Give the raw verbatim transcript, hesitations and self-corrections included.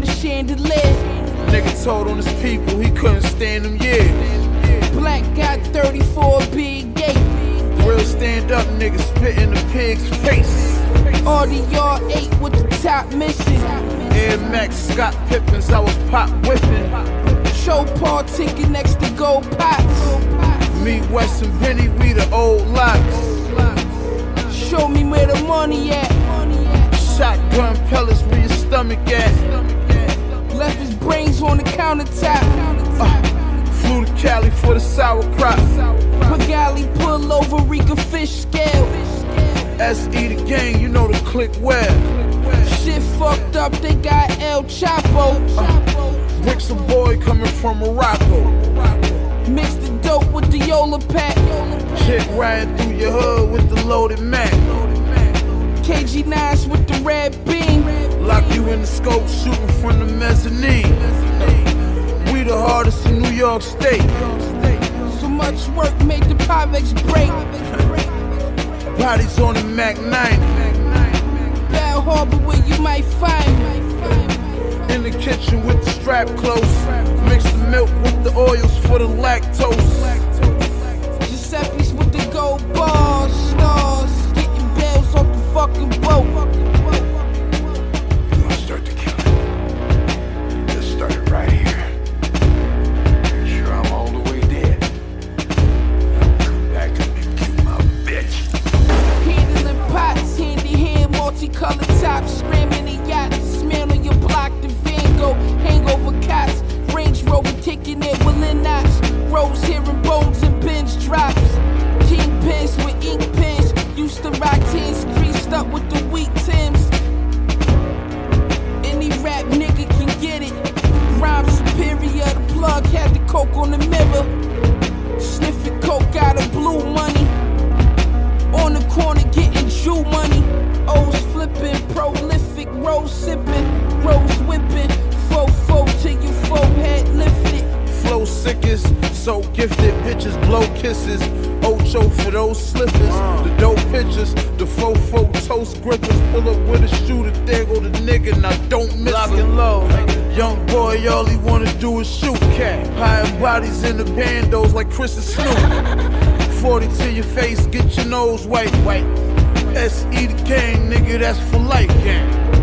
the chandelier. Nigga told on his people he couldn't stand them years. Black got thirty-four big gate. Real stand up nigga spitting the pig's face. R D R eight with the top mission. Air Max Scott Pippins, I was pop whipping. Show Paul ticket next to gold pots. Me, West and Benny, we the old locks. Show me where the money at. Shotgun pellets where your stomach at. Left his brains on the countertop. Uh, flew to Cali for the sauerkraut. Magali pull over Rika fish scale. S E the gang, you know the click well. Shit fucked up, they got El Chapo. Uh, Rick's a boy coming from Morocco. Mix the dope with the Yola pack. Chick riding through your hood with the loaded Mac. K G nines with the red beam. Lock you in the scope, shooting from the mezzanine. We the hardest in New York State. So much work made the Pyrex break. Bodies on the Mac ninety. Bad Harbor where you might find me. In the kitchen with the strap close. Mix the milk with the oils for the lactose. Giuseppe's with the gold bars, stars. Getting bells off the fucking boat. You wanna start the killing? Just start it right here. Make sure I'm all the way dead. I'll come back and kill my bitch. Handling pots, handy hand, multicolored tops. Screaming a yacht, the smell on your block. The Van Gogh, hangover cots. Range Rover kicking it with knots. Rose hearing bones and pins drops. Kingpins with ink pens. Used to rock tens, creased up with the weak Tims. Any rap nigga can get it. Rhyme superior, the plug had the coke on the mirror. Sniffing coke out of blue money. On the corner getting Jew money. O's flipping, prolific, rose sipping, rose whipping. Fofo till your forehead lifted. Flow sickest, so gifted, bitches blow kisses. Ocho for those slippers, the dope pictures, the fofo toast grippers. Pull up with a shooter, there go the nigga, now don't miss Lock it. and low. Young boy, all he wanna do is shoot cat. High bodies in the bandos like Chris and Snoop. forty to your face, get your nose white, white. S E the gang, nigga, that's for life, gang.